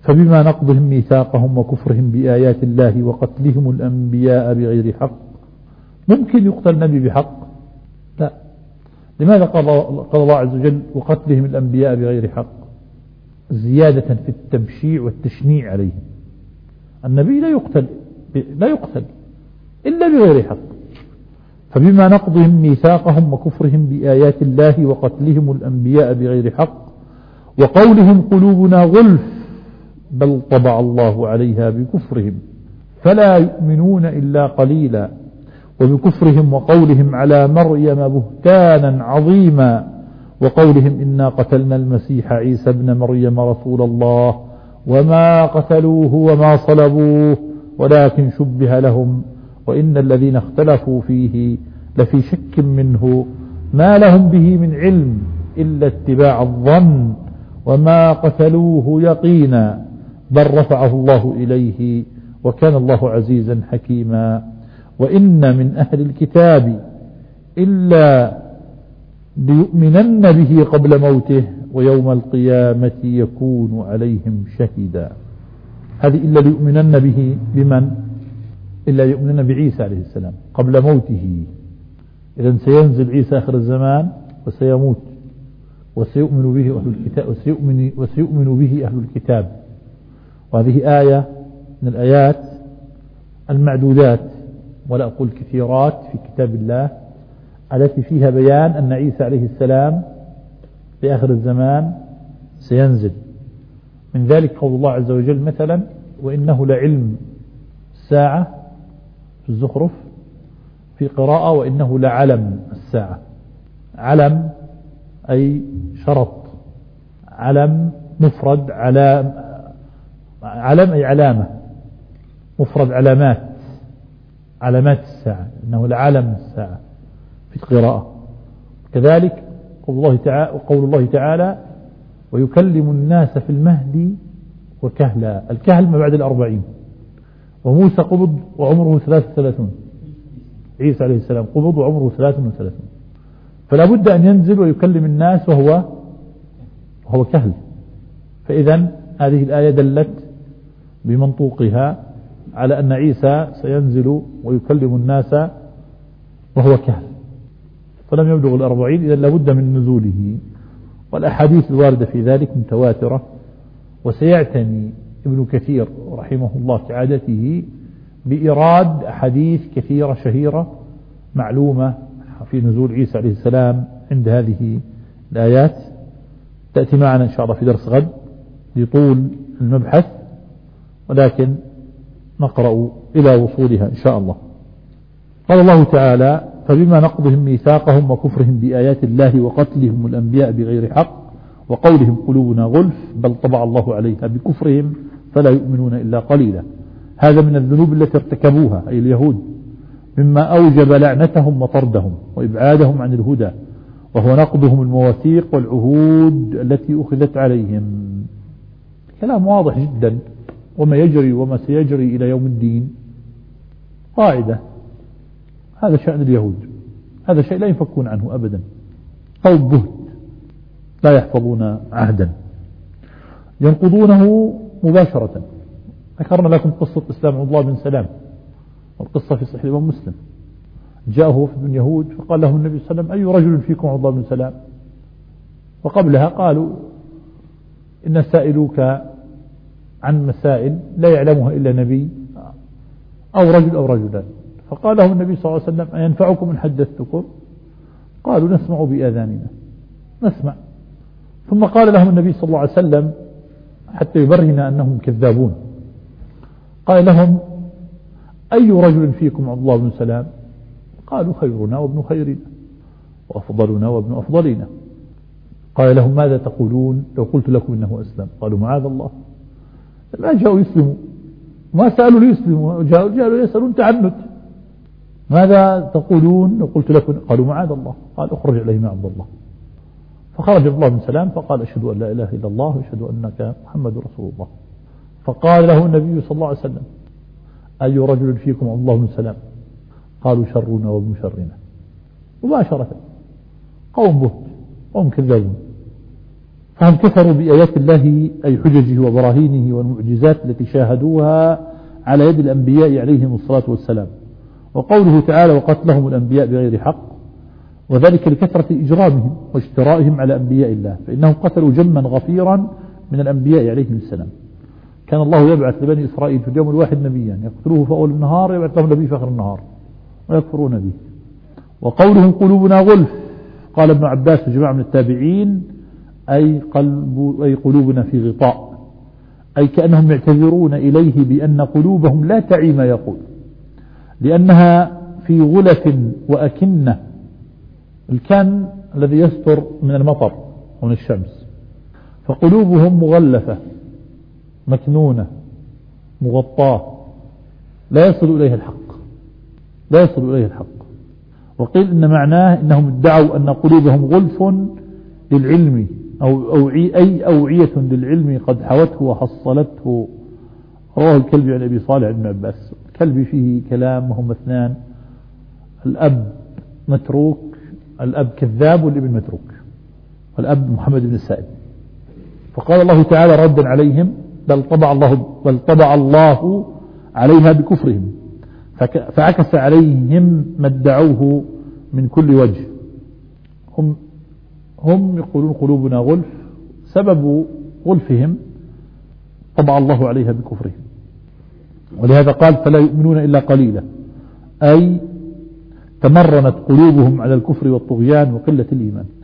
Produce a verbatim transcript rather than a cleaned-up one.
فبما نقضهم ميثاقهم وكفرهم بآيات الله وقتلهم الأنبياء بغير حق. ممكن يقتل النبي بحق؟ لا. لماذا قال الله عز وجل وقتلهم الأنبياء بغير حق؟ زيادة في التبشيع والتشنيع عليهم. النبي لا يقتل لا يقتل إلا بغير حق. فبما نقضهم ميثاقهم وكفرهم بآيات الله وقتلهم الأنبياء بغير حق وقولهم قلوبنا غلف بل طبع الله عليها بكفرهم فلا يؤمنون إلا قليلا وبكفرهم وقولهم على مريم بهتانا عظيما وقولهم إنا قتلنا المسيح عيسى ابن مريم رسول الله وما قتلوه وما صلبوه ولكن شبه لهم وإن الذين اختلفوا فيه لفي شك منه ما لهم به من علم إلا اتباع الظن وما قتلوه يقينا بل رفعه الله إليه وكان الله عزيزا حكيما وإن من أهل الكتاب إلا ليؤمنن به قبل موته ويوم القيامة يكون عليهم شهيدا. هذه إلا ليؤمنن به بمن؟ إلا يؤمنن بعيسى عليه السلام قبل موته. إذن سينزل عيسى آخر الزمان وسيموت وسيؤمن به أهل الكتاب وسيؤمن, وسيؤمن به أهل الكتاب. وهذه آية من الآيات المعدودات ولا أقول كثيرات في كتاب الله التي فيها بيان أن عيسى عليه السلام في آخر الزمان سينزل. من ذلك قول الله عز وجل مثلا وإنه لعلم الساعة في الزخرف في قراءة وإنه لعلم الساعة. علم أي شرط، علم مفرد علام، علم أي علامة، مفرد علامات، علامات الساعة، إنه لعلم الساعة في القراءة. كذلك قول الله تعالى, قول الله تعالى ويكلم الناس في المهد وكهلا. الكهل ما بعد الأربعين. وموسى قبض وعمره ثلاثة وثلاثون، عيسى عليه السلام قبض وعمره ثلاثة وثلاثون. فلا بد أن ينزل ويكلم الناس وهو وهو كهل. فإذا هذه الآية دلت بمنطوقها على أن عيسى سينزل ويكلم الناس وهو كهل، فلم يبلغ الأربعين، إذا لابد من نزوله. والأحاديث الواردة في ذلك متواترة. وسيعتني ابن كثير رحمه الله كعادته بإيراد أحاديث كثيرة شهيرة معلومة في نزول عيسى عليه السلام عند هذه الآيات. تأتي معنا إن شاء الله في درس غد لطول المبحث، ولكن نقرأ إلى وصولها إن شاء الله. قال الله تعالى فبما نقضهم ميثاقهم وكفرهم بآيات الله وقتلهم الأنبياء بغير حق وقولهم قلوبنا غلف بل طبع الله عليها بكفرهم فلا يؤمنون إلا قليلا. هذا من الذنوب التي ارتكبوها أي اليهود، مما أوجب لعنتهم وطردهم وإبعادهم عن الهدى، وهو نقضهم المواثيق والعهود التي أخذت عليهم. كلام واضح جدا، وما يجري وما سيجري إلى يوم الدين قاعدة. هذا شأن اليهود، هذا شيء لا ينفكون عنه أبدا. قوم بهت لا يحفظون عهدا، ينقضونه مباشرة. ذكرنا لكم قصة إسلام عبد الله بن سلام، والقصة في صحيح الإمام مسلم. جاءه وفد من يهود فقال لهم النبي صلى الله عليه وسلم أي رجل فيكم عبد الله بن سلام؟ وقبلها قالوا إن سائلوك عن مسائل لا يعلمها إلا نبي أو رجل أو رجلان. فقال لهم النبي صلى الله عليه وسلم أينفعكم إن حدثتكم؟ قالوا نسمع بآذاننا، نسمع. ثم قال لهم النبي صلى الله عليه وسلم حتى يبرهن أنهم كذابون، قال لهم أي رجل فيكم عبد الله بن سلام؟ قالوا خيرنا وابن خيرنا وأفضلنا وابن أفضلنا. قال لهم ماذا تقولون لو قلت لكم إنه أسلم؟ قالوا معاذ الله، ما جاءوا يسلموا، ما سألوا ليسلموا، جاءوا جاءوا يسألون تعنت. ماذا تقولون لو قلت لكم؟ قالوا معاذ الله. قال اخرج إليهم يا عبد الله. فخرج عبد الله بن سلام فقال أشهد أن لا إله إلا الله وأشهد أنك محمد رسول الله. فقال له النبي صلى الله عليه وسلم أي رجل فيكم عبد الله بن سلام؟ قالوا شرنا وابن شرنا. مباشرة قوم بهت، قوم كذابون. فهم كفروا بآيات الله أي حججه وبراهينه والمعجزات التي شاهدوها على يد الأنبياء عليهم الصلاة والسلام. وقوله تعالى وقتلهم الأنبياء بغير حق، وذلك لكثرة إجرامهم واجترائهم على أنبياء الله، فإنهم قتلوا جما غفيرا من الأنبياء عليهم السلام. كان الله يبعث لبني إسرائيل في اليوم الواحد نبيا يقتلوه في أول النهار، يبعث لهم نبي في آخر النهار ويكفرون به. وقولهم قلوبنا غلف، قال ابن عباس وجماعة من التابعين أي, قلب أي قلوبنا في غطاء، أي كأنهم يعتذرون إليه بأن قلوبهم لا تعي ما يقول، لأنها في غلف وأكنة، الكن الذي يستر من المطر ومن الشمس، فقلوبهم مغلفة مكنونة مغطاة لا يصل إليه الحق لا يصل إليه الحق. وقيل إن معناه إنهم ادعوا أن قلوبهم غلف للعلم أو أوعي أي أوعية للعلم قد حوته وحصلته. رواه الكلبي عن أبي صالح بن عباس. الكلبي فيه كلام وهم اثنان، الأب متروك، الأب كذاب والابن متروك، والأب محمد بن السائب. فقال الله تعالى ردا عليهم بل طبع الله بل طبع الله عليها بكفرهم، فعكس عليهم ما ادعوه من كل وجه. هم هم يقولون قلوبنا غلف، سبب غلفهم طبع الله عليها بكفرهم، ولهذا قال فلا يؤمنون إلا قليلا، أي تمرنت قلوبهم على الكفر والطغيان وقلة الإيمان.